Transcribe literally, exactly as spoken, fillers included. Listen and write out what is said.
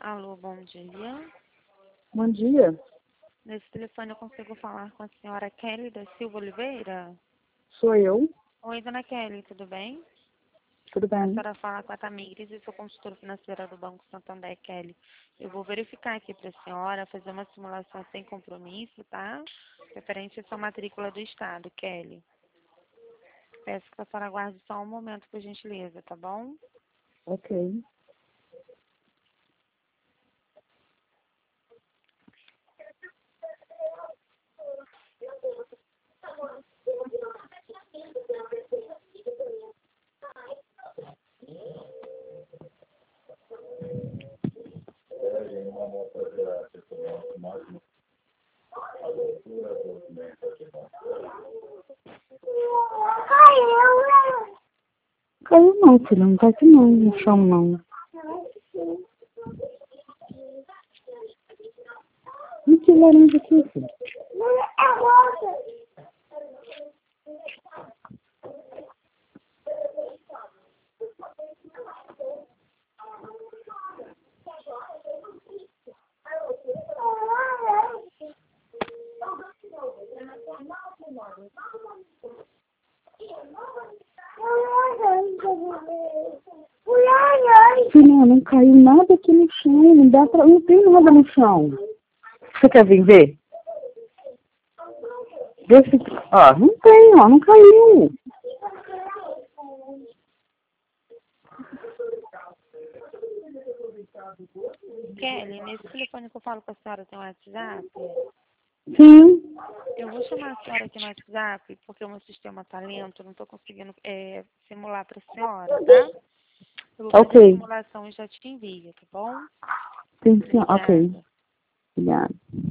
Alô, bom dia. Bom dia. Nesse telefone eu consigo falar com a senhora Kelly da Silva Oliveira? Sou eu. Oi, dona Kelly, tudo bem? Tudo A bem? senhora fala com a Tamires e sou consultora financeira do Banco Santander, Kelly. Eu vou verificar aqui para a senhora, fazer uma simulação sem compromisso, tá? Referente à sua matrícula do Estado, Kelly. Peço que a senhora aguarde só um momento, por gentileza, tá bom? Ok. Caiu não, filho. Não tá aqui não, no chão não. Não tem laranja aqui, filho. Filha, não caiu nada aqui no chão. Não dá pra... Não tem nada no chão. Você quer vir ver? Vê se... Ó, não tem, ó. Não caiu. Kelly, nesse telefone que eu falo com a senhora tem um WhatsApp? Sim. Eu vou chamar a senhora aqui no WhatsApp, porque o meu sistema tá lento, eu não estou conseguindo é, simular para a senhora, tá? Eu vou fazer Ok. a simulação e já te envio, tá bom? Tem sim. Ok. Obrigada. Obrigada.